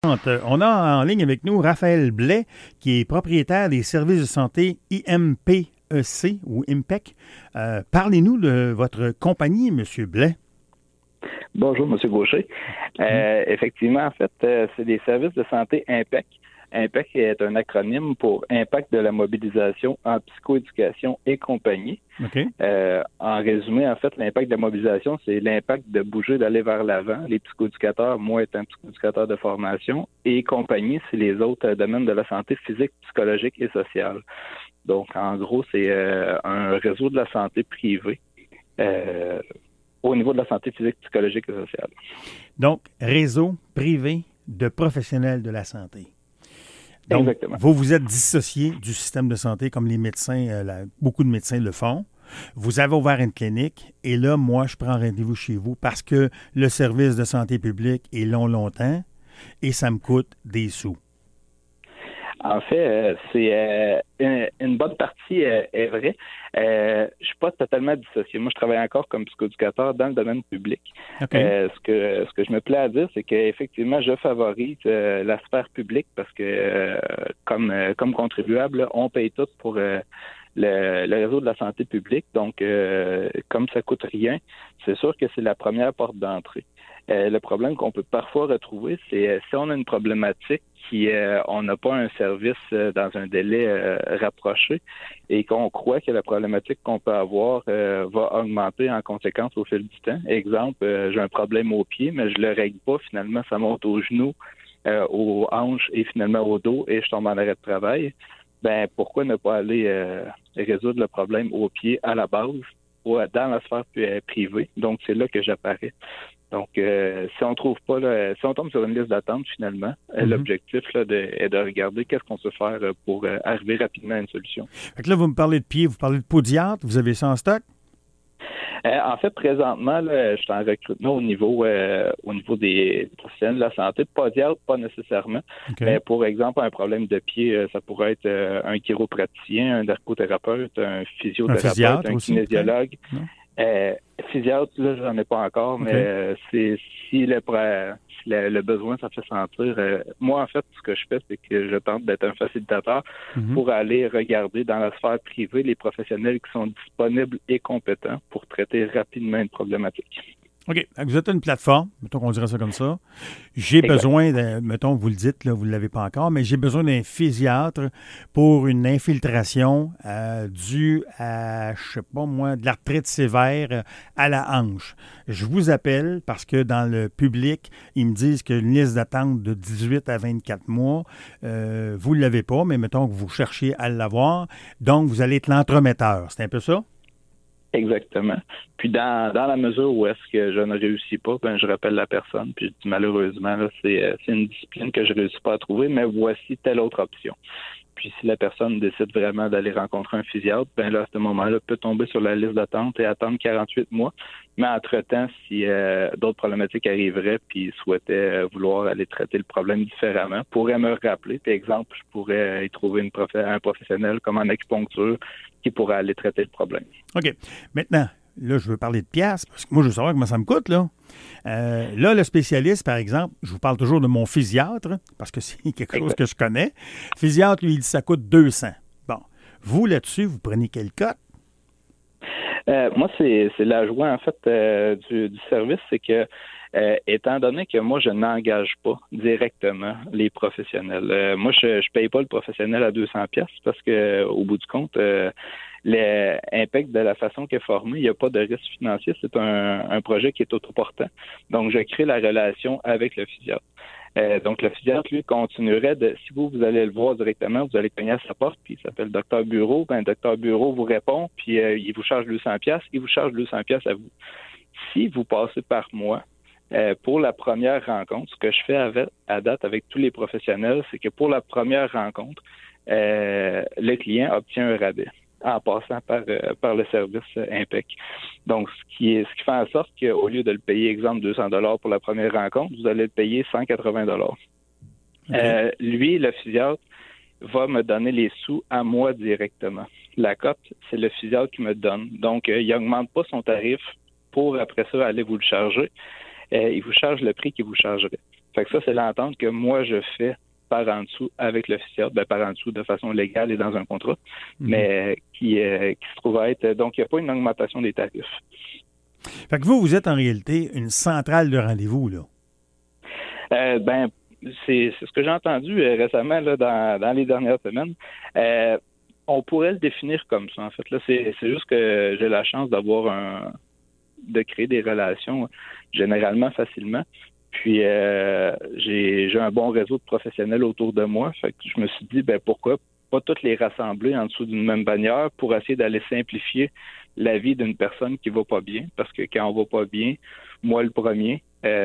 On a en ligne avec nous Raphaël Blais, qui est propriétaire des services de santé IMPEC ou IMPEC. Parlez-nous de votre compagnie, M. Blais. Bonjour, M. Gaucher. Effectivement, en fait, c'est des services de santé IMPEC. IMPEC est un acronyme pour Impact de la mobilisation en psychoéducation et compagnie. Okay. En résumé, en fait, l'impact de la mobilisation, c'est l'impact de bouger, d'aller vers l'avant. Les psychoéducateurs, moi, étant psychoéducateur de formation, et compagnie, c'est les autres domaines de la santé physique, psychologique et sociale. Donc, en gros, c'est un réseau de la santé privée au niveau de la santé physique, psychologique et sociale. Donc, réseau privé de professionnels de la santé. Donc, exactement. Vous êtes dissocié du système de santé comme les médecins, beaucoup de médecins le font. Vous avez ouvert une clinique et là, moi, je prends rendez-vous chez vous parce que le service de santé publique est longtemps et ça me coûte des sous. En fait, c'est une bonne partie est vraie. Je suis pas totalement dissocié. Moi, je travaille encore comme psychoéducateur dans le domaine public. Okay. Ce que je me plais à dire, c'est qu'effectivement, je favorise la sphère publique parce que comme contribuable, là, on paye tout pour le réseau de la santé publique. Donc, comme ça coûte rien, c'est sûr que c'est la première porte d'entrée. Le problème qu'on peut parfois retrouver, c'est si on a une problématique on n'a pas un service dans un délai rapproché et qu'on croit que la problématique qu'on peut avoir va augmenter en conséquence au fil du temps. Exemple, j'ai un problème au pied, mais je le règle pas. Finalement, ça monte aux genoux, aux hanches et finalement au dos et je tombe en arrêt de travail. Ben pourquoi ne pas aller résoudre le problème au pied à la base ou dans la sphère privée? Donc, c'est là que j'apparais. Donc, si on trouve pas, là, si on tombe sur une liste d'attente, finalement, l'objectif là, est de regarder qu'est-ce qu'on peut faire pour arriver rapidement à une solution. Fait que là, vous me parlez de pied, vous parlez de podiatre, vous avez ça en stock? En fait, présentement, là, je suis en recrutement au niveau des professionnels de la santé. Podiatre, pas nécessairement. Okay. Mais pour exemple, un problème de pied, ça pourrait être un chiropraticien, un ergothérapeute, un physiothérapeute, un kinésiologue. Physiatre, là, j'en ai pas encore, mais si le besoin, ça fait sentir. Moi, en fait, ce que je fais, c'est que je tente d'être un facilitateur pour aller regarder dans la sphère privée les professionnels qui sont disponibles et compétents pour traiter rapidement une problématique. OK. Vous êtes une plateforme, mettons qu'on dirait ça comme ça. J'ai besoin, mettons, vous le dites, là, vous ne l'avez pas encore, mais j'ai besoin d'un physiatre pour une infiltration due à, je sais pas moi, de l'arthrite sévère à la hanche. Je vous appelle parce que dans le public, ils me disent qu'une liste d'attente de 18 à 24 mois, vous ne l'avez pas, mais mettons que vous cherchez à l'avoir. Donc, vous allez être l'entremetteur. C'est un peu ça? Exactement. Puis dans la mesure où est-ce que je ne réussis pas, ben je rappelle la personne, puis je dis malheureusement, là, c'est une discipline que je ne réussis pas à trouver, mais voici telle autre option. Puis si la personne décide vraiment d'aller rencontrer un physiatre, ben là, à ce moment-là, peut tomber sur la liste d'attente et attendre 48 mois. Mais entre-temps, si d'autres problématiques arriveraient puis souhaitait vouloir aller traiter le problème différemment, pourrait me rappeler. Par exemple, je pourrais y trouver un professionnel comme en acupuncture qui pourrait aller traiter le problème. OK. Maintenant, là, je veux parler de piastres, parce que moi, je veux savoir comment ça me coûte, là. Là, le spécialiste, par exemple, je vous parle toujours de mon physiatre, parce que c'est quelque chose que je connais. Physiatre, lui, il dit que ça coûte 200. Bon. Vous, là-dessus, vous prenez quel cote? Moi, c'est la joie, en fait, du service, c'est que étant donné que moi, je n'engage pas directement les professionnels. Moi, je paye pas le professionnel à 200 pièces parce que au bout du compte, l'impact de la façon qu'il est formé, il n'y a pas de risque financier. C'est un projet qui est autoportant. Donc, je crée la relation avec le physiatre. Donc, le physiatre, lui, continuerait si vous allez le voir directement, vous allez cogner à sa porte, puis il s'appelle Docteur Bureau. Ben, Docteur Bureau vous répond, puis il vous charge 200 pièces, il vous charge 200 pièces à vous. Si vous passez par moi, pour la première rencontre, ce que je fais à date avec tous les professionnels, c'est que pour la première rencontre, le client obtient un rabais en passant par le service IMPEC. Donc, ce qui fait en sorte qu'au lieu de le payer, exemple, 200 $ pour la première rencontre, vous allez le payer 180 $. Okay. Lui, le physiatre, va me donner les sous à moi directement. La cote, c'est le physiatre qui me donne. Donc, il n'augmente pas son tarif pour, après ça, aller vous le charger. Il vous charge le prix qu'il vous chargerait. Fait que ça, c'est l'entente que moi, je fais par en dessous avec le physiatre, par en dessous de façon légale et dans un contrat, mais qui se trouve à être... Donc, il n'y a pas une augmentation des tarifs. Fait que vous êtes en réalité une centrale de rendez-vous, là. C'est ce que j'ai entendu récemment là, dans les dernières semaines. On pourrait le définir comme ça, en fait. Là, c'est juste que j'ai la chance de créer des relations généralement facilement. Puis j'ai un bon réseau de professionnels autour de moi. Fait que je me suis dit, pourquoi pas toutes les rassembler en dessous d'une même bannière pour essayer d'aller simplifier la vie d'une personne qui va pas bien. Parce que quand on va pas bien, moi le premier,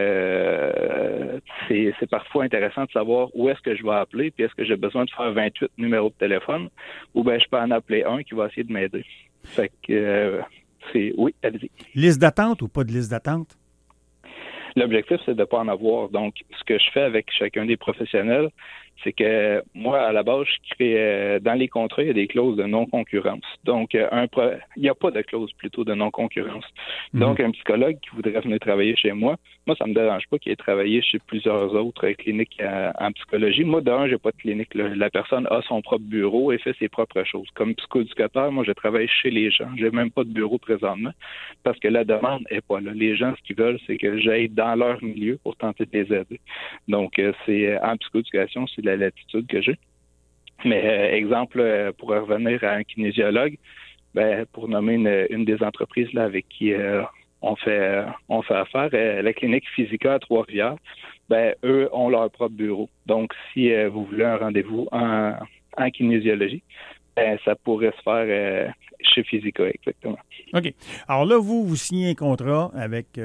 c'est parfois intéressant de savoir où est-ce que je vais appeler, puis est-ce que j'ai besoin de faire 28 numéros de téléphone, ou je peux en appeler un qui va essayer de m'aider. Fait que oui, allez-y. Liste d'attente ou pas de liste d'attente? L'objectif, c'est de ne pas en avoir. Donc, ce que je fais avec chacun des professionnels, c'est que moi, à la base, je crée dans les contrats, il y a des clauses de non-concurrence. Donc, il n'y a pas de clause plutôt de non-concurrence. Donc, un psychologue qui voudrait venir travailler chez moi, ça ne me dérange pas qu'il ait travaillé chez plusieurs autres cliniques en psychologie. Moi, d'un, j'ai pas de clinique. Là. La personne a son propre bureau et fait ses propres choses. Comme psychoéducateur, moi, je travaille chez les gens. J'ai même pas de bureau présentement parce que la demande est pas là. Les gens, ce qu'ils veulent, c'est que j'aille dans leur milieu pour tenter de les aider. Donc, c'est en psychoéducation, c'est la latitude que j'ai. Mais exemple, pour revenir à un kinésiologue, pour nommer une des entreprises là, avec qui on fait affaire, la clinique Physica à Trois-Rivières, eux ont leur propre bureau. Donc, si vous voulez un rendez-vous en kinésiologie, ça pourrait se faire chez Physica, exactement. OK. Alors là, vous signez un contrat avec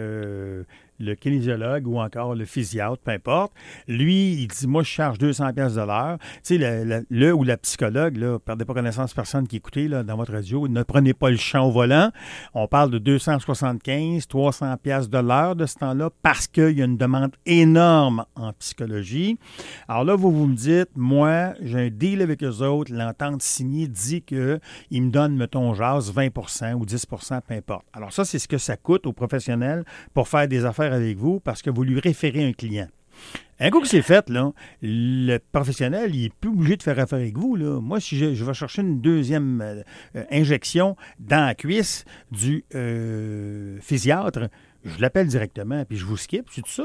le kinésiologue ou encore le physiatre, peu importe. Lui, il dit, moi, je charge 200 pièces de l'heure. Tu sais, le ou la psychologue, là, perdez pas connaissance personne qui écoutez là, dans votre radio, ne prenez pas le champ au volant. On parle de 275, 300 pièces de l'heure de ce temps-là parce qu'il y a une demande énorme en psychologie. Alors là, vous me dites, moi, j'ai un deal avec eux autres, l'entente signée dit qu'ils me donnent, mettons, jase 20 ou 10 peu importe. Alors ça, c'est ce que ça coûte aux professionnels pour faire des affaires avec vous parce que vous lui référez un client. Un coup que c'est fait, là, le professionnel, il n'est plus obligé de faire affaire avec vous. Là. Moi, si je vais chercher une deuxième injection dans la cuisse du physiatre, je l'appelle directement puis je vous skip, c'est tout ça?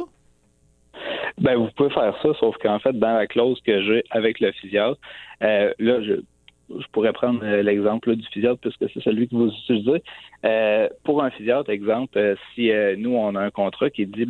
Vous pouvez faire ça, sauf qu'en fait, dans la clause que j'ai avec le physiatre, là, je pourrais prendre l'exemple là, du physiatre puisque c'est celui que vous utilisez. Pour un physiatre, exemple, si nous, on a un contrat qui dit,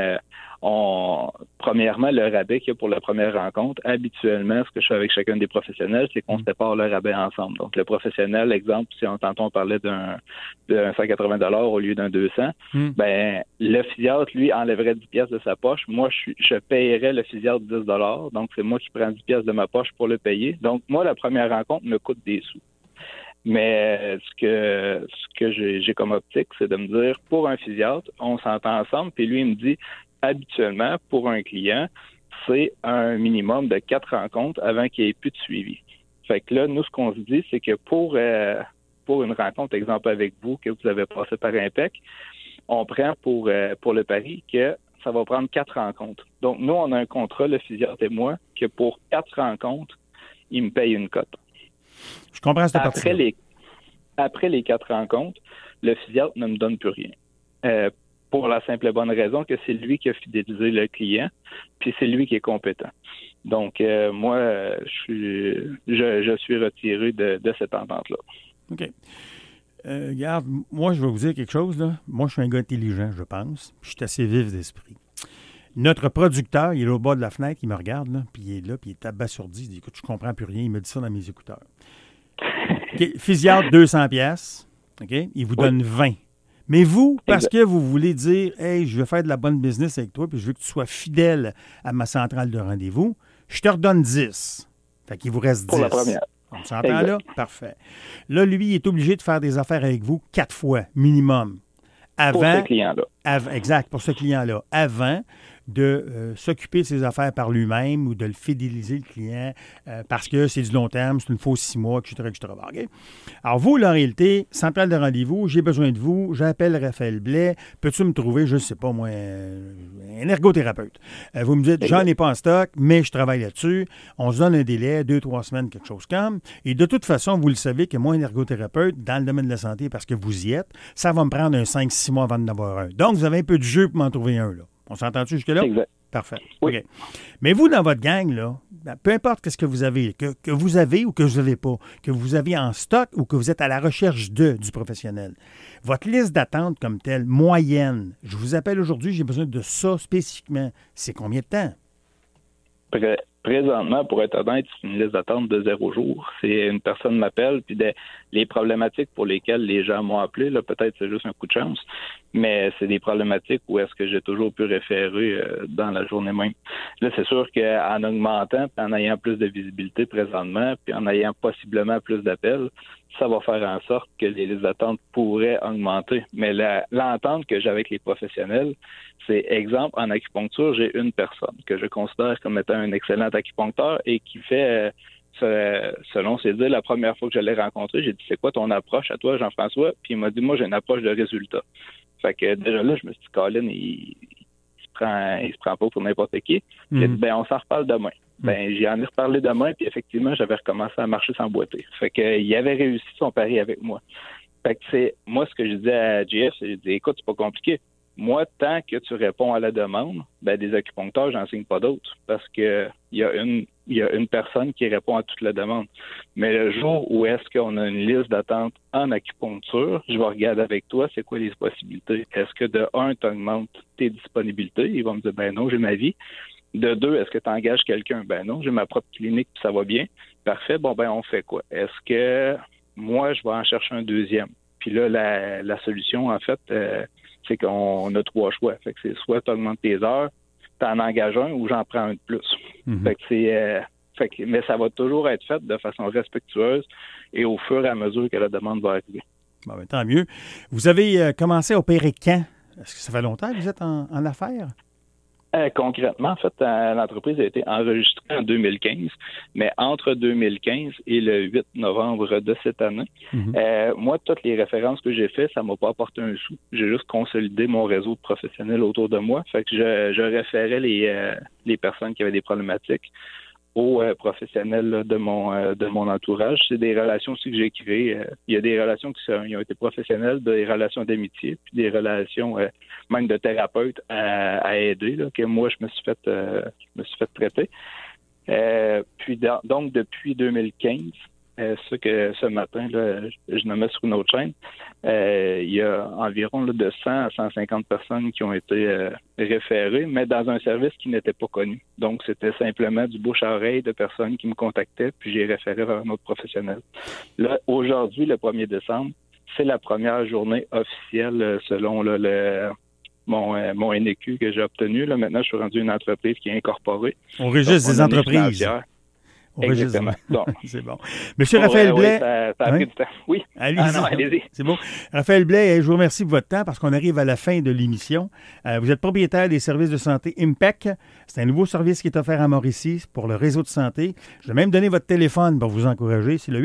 premièrement, le rabais qu'il y a pour la première rencontre, habituellement, ce que je fais avec chacun des professionnels, c'est qu'on sépare le rabais ensemble. Donc, le professionnel, exemple, si on parlait d'un 180 $ au lieu d'un 200, le physiatre, lui, enlèverait 10 pièces de sa poche. Moi, je paierais le physiatre 10 $. Donc, c'est moi qui prends 10 pièces de ma poche pour le payer. Donc, moi, la première rencontre me coûte des sous. Mais ce que j'ai comme optique, c'est de me dire, pour un physiatre, on s'entend ensemble, puis lui, il me dit, habituellement, pour un client, c'est un minimum de 4 rencontres avant qu'il n'y ait plus de suivi. Fait que là, nous, ce qu'on se dit, c'est que pour une rencontre, exemple avec vous, que vous avez passé par Impec, on prend pour le pari que ça va prendre 4 rencontres. Donc, nous, on a un contrat, le physiatre et moi, que pour 4 rencontres, il me paye une cote. Je comprends cette partie-là. Après les 4 rencontres, le physiatre ne me donne plus rien. Pour la simple et bonne raison que c'est lui qui a fidélisé le client, puis c'est lui qui est compétent. Donc, moi, je suis retiré de cette entente-là. OK. Regarde, moi, je vais vous dire quelque chose. Là. Moi, je suis un gars intelligent, je pense. Puis je suis assez vif d'esprit. Notre producteur, il est au bas de la fenêtre, il me regarde, là, puis il est là, puis il est abasourdi. Il dit, écoute, je comprends plus rien. Il me dit ça dans mes écouteurs. Okay. Physiatre, 200 pièces. OK? Il vous donne 20. Mais vous, parce que vous voulez dire, hey, je veux faire de la bonne business avec toi, puis je veux que tu sois fidèle à ma centrale de rendez-vous, je te redonne 10. Fait qu'il vous reste 10. Pour la première. On s'entend là? Parfait. Là, lui, il est obligé de faire des affaires avec vous 4 fois, minimum. Pour ce client-là. Exact, pour ce client-là. Avant de s'occuper de ses affaires par lui-même ou de le fidéliser, le client, parce que c'est du long terme, c'est une fausse 6 mois, etc., etc. OK? Alors, vous, la réalité, centrale de rendez-vous, j'ai besoin de vous, j'appelle Raphaël Blais, peux-tu me trouver, je ne sais pas moi, un ergothérapeute? Vous me dites, j'en ai pas en stock, mais je travaille là-dessus. On se donne un délai, 2-3 semaines, quelque chose comme. Et de toute façon, vous le savez que moi, un ergothérapeute, dans le domaine de la santé, parce que vous y êtes, ça va me prendre un 5-6 mois avant d'en avoir un. Donc, vous avez un peu de jeu pour m'en trouver un, là. On s'entend-tu jusque-là? Exact. Parfait. Oui. OK. Mais vous, dans votre gang, là, peu importe ce que vous avez, que vous avez ou que vous n'avez pas, que vous avez en stock ou que vous êtes à la recherche du professionnel, votre liste d'attente comme telle, moyenne, je vous appelle aujourd'hui, j'ai besoin de ça spécifiquement, c'est combien de temps? Présentement, pour être honnête, c'est une liste d'attente de 0 jours. C'est une personne m'appelle, puis les problématiques pour lesquelles les gens m'ont appelé, là, peut-être c'est juste un coup de chance, mais c'est des problématiques où est-ce que j'ai toujours pu référer dans la journée même. Là, c'est sûr qu'en augmentant, puis en ayant plus de visibilité présentement, puis en ayant possiblement plus d'appels, ça va faire en sorte que les listes d'attente pourraient augmenter. Mais l'entente que j'ai avec les professionnels, c'est exemple, en acupuncture, j'ai une personne que je considère comme étant un excellent acupuncteur et qui fait, selon ses dires, la première fois que je l'ai rencontré, j'ai dit, c'est quoi ton approche à toi, Jean-François? Puis il m'a dit, moi, j'ai une approche de résultat. Fait que déjà là, je me suis dit, Colin, il se prend pas pour n'importe qui. J'ai dit, on s'en reparle demain. J'y en ai reparlé demain, puis effectivement, j'avais recommencé à marcher sans boiter. Fait que il avait réussi son pari avec moi. Fait que c'est moi ce que je disais à JF, c'est je dis, écoute, c'est pas compliqué. Moi, tant que tu réponds à la demande, des acupuncteurs, j'en signe pas d'autres. Parce que il y a une personne qui répond à toute la demande. Mais le jour où est-ce qu'on a une liste d'attente en acupuncture, je vais regarder avec toi, c'est quoi les possibilités. Est-ce que de 1, tu augmentes tes disponibilités? Ils vont me dire, non, j'ai ma vie. De 2, est-ce que tu engages quelqu'un? Non, j'ai ma propre clinique, puis ça va bien. Parfait, on fait quoi? Est-ce que moi, je vais en chercher un deuxième? Puis là, la solution, en fait, c'est qu'on a 3 choix. Fait que c'est soit tu augmentes tes heures, tu en engages un ou j'en prends un de plus. Fait que mais ça va toujours être fait de façon respectueuse et au fur et à mesure que la demande va arriver. Tant mieux. Vous avez commencé à opérer quand? Est-ce que ça fait longtemps que vous êtes en affaires? Concrètement, en fait, l'entreprise a été enregistrée en 2015, mais entre 2015 et le 8 novembre de cette année, moi, toutes les références que j'ai faites, ça m'a pas apporté un sou. J'ai juste consolidé mon réseau de professionnels autour de moi. Fait que je référais les personnes qui avaient des problématiques aux professionnels là, de mon entourage. C'est des relations aussi que j'ai créées. Il y a des relations qui ont été professionnelles, des relations d'amitié, puis des relations même de thérapeute à aider, là, que moi je me suis fait traiter. Puis donc depuis 2015, ce matin, là, je me mets sur une autre chaîne. Il y a environ de 100 à 150 personnes qui ont été référées, mais dans un service qui n'était pas connu. Donc, c'était simplement du bouche à oreille de personnes qui me contactaient, puis j'ai référé vers un autre professionnel. Là, aujourd'hui, le 1er décembre, c'est la première journée officielle selon mon NEQ que j'ai obtenu. Là, maintenant, je suis rendu une entreprise qui est incorporée. Au registre des entreprises. Exactement. C'est bon. Monsieur Raphaël Blais. Ça a pris du temps. Oui. Allez-y. C'est bon. Raphaël Blais, je vous remercie de votre temps parce qu'on arrive à la fin de l'émission. Vous êtes propriétaire des services de santé Impec. C'est un nouveau service qui est offert à Mauricie pour le réseau de santé. Je vais même donner votre téléphone pour vous encourager. C'est le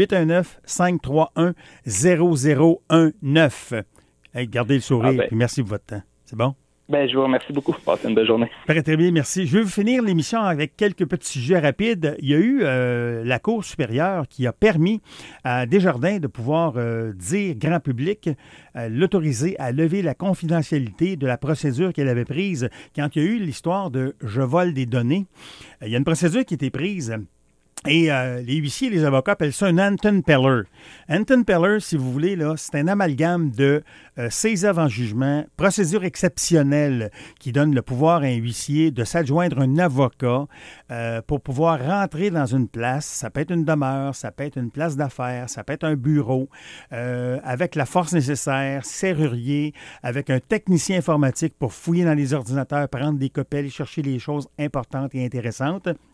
819-531-0019. Gardez le sourire et merci pour votre temps. C'est bon? Je vous remercie beaucoup. Passez une belle journée. Très bien, merci. Je vais vous finir l'émission avec quelques petits sujets rapides. Il y a eu la Cour supérieure qui a permis à Desjardins de pouvoir dire grand public, l'autoriser à lever la confidentialité de la procédure qu'elle avait prise quand il y a eu l'histoire de « je vole des données ». Il y a une procédure qui a été prise. Et les huissiers et les avocats appellent ça un Anton Peller. Anton Peller, si vous voulez, là, c'est un amalgame de saisie avant jugement, procédure exceptionnelle qui donne le pouvoir à un huissier de s'adjoindre un avocat pour pouvoir rentrer dans une place. Ça peut être une demeure, ça peut être une place d'affaires, ça peut être un bureau, avec la force nécessaire, serrurier, avec un technicien informatique pour fouiller dans les ordinateurs, prendre des copies, aller chercher les choses importantes et intéressantes.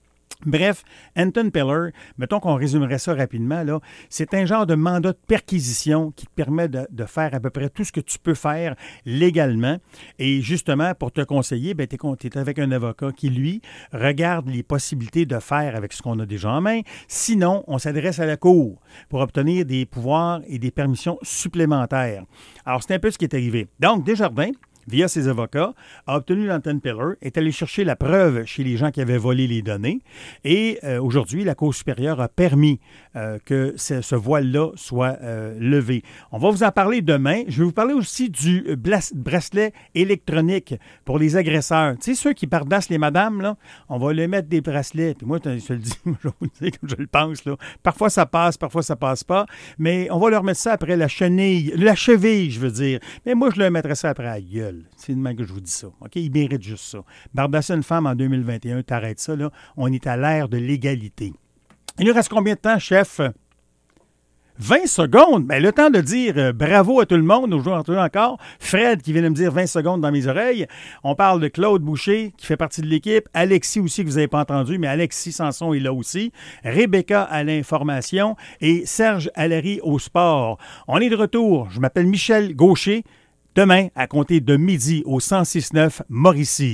Bref, Anton Peller, mettons qu'on résumerait ça rapidement, là, c'est un genre de mandat de perquisition qui te permet de faire à peu près tout ce que tu peux faire légalement. Et justement, pour te conseiller, ben, tu es avec un avocat qui, lui, regarde les possibilités de faire avec ce qu'on a déjà en main. Sinon, on s'adresse à la Cour pour obtenir des pouvoirs et des permissions supplémentaires. Alors, c'est un peu ce qui est arrivé. Donc, Desjardins, via ses avocats, a obtenu l'Anton Peller, est allé chercher la preuve chez les gens qui avaient volé les données et aujourd'hui, la Cour supérieure a permis que ce voile-là soit levé. On va vous en parler demain. Je vais vous parler aussi du bracelet électronique pour les agresseurs. Tu sais, ceux qui bardassent les madames, là, on va leur mettre des bracelets. Puis moi, je te le dis, je vais vous le dire comme je le pense. Là. Parfois, ça passe, parfois, ça passe pas. Mais on va leur mettre ça après la cheville, je veux dire. Mais moi, je leur mettrais ça après la gueule. C'est de même que je vous dis ça. OK? Ils méritent juste ça. Bardasser une femme en 2021, t'arrêtes ça, là. On est à l'ère de l'égalité. Il nous reste combien de temps, chef? 20 secondes. Bien, le temps de dire bravo à tout le monde, aujourd'hui encore. Fred qui vient de me dire 20 secondes dans mes oreilles. On parle de Claude Boucher qui fait partie de l'équipe. Alexis aussi, que vous n'avez pas entendu, mais Alexis Sanson est là aussi. Rebecca à l'information et Serge Allary au sport. On est de retour. Je m'appelle Michel Gaucher. Demain, à compter de midi au 106.9 Mauricie.